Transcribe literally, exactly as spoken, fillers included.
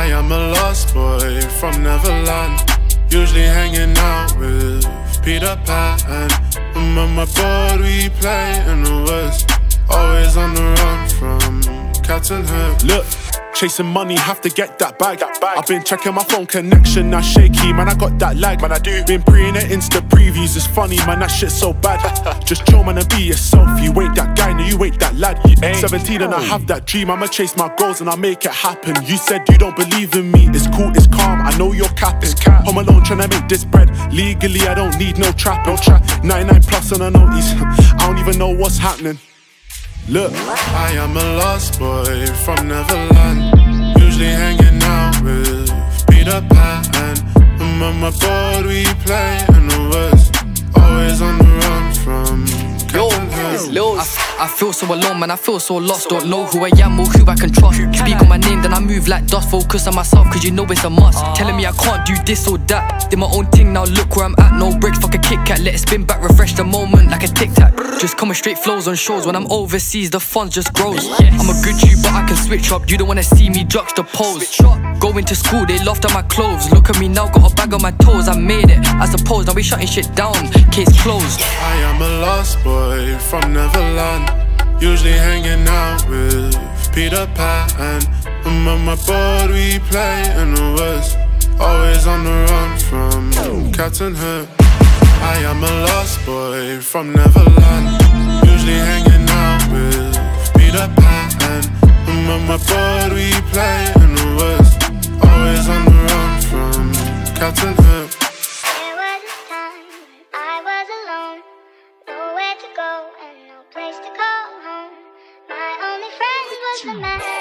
am a lost boy from Neverland, usually hanging out with Peter Pan. I'm on my board, we play in the woods, always on the run from Captain Hook. Look, chasing money, have to get that bag. that bag. I've been checking my phone connection, now shaky, man, I got that lag. Man, I do. Been preying at Insta previews, it's funny, man, that shit's so bad. Just chill, man, and be yourself. You ain't that guy, no, you ain't that lad. You ain't seventeen and I have that dream, I'ma chase my goals and I'll make it happen. You said you don't believe in me, it's cool, it's calm, I know you're capping. Cap. Home alone tryna make this bread, legally I don't need no trap. No trap. ninety-nine plus on a notice, I don't even know what's happening. Look, I am a lost boy from Neverland, usually hanging out with Peter Pan. I'm on my board, we play in the woods, always on the run from Captain Hook. I, I feel so alone, man, I feel so lost. Don't know who I am or who I can trust. Speak on my name, then I move like dust. Focus on myself, cause you know it's a must. Telling me I can't do this or that, did my own thing, now look where I'm at. No breaks, fuck a Kit Kat, let it spin back, refresh the moment like a tic tac. Just coming straight flows on shows, when I'm overseas the funds just grows. I'm a good G but I can switch up, you don't wanna see me juxtapose. Going to school, they laughed at my clothes. Look at me now, got a bag on my toes. I made it, I suppose, now we shutting shit down, case closed. I am a lost boy from Neverland, usually hanging out with Peter Pan. I'm on my board, we play in the woods, always on the run from Captain Hook. I am a lost boy from Neverland, usually hanging out with Peter Pan. I'm on my board, we play in the woods, always on the run from Captain Hook. There was a time when I was alone, nowhere to go and no place to call home. My only friend was the man.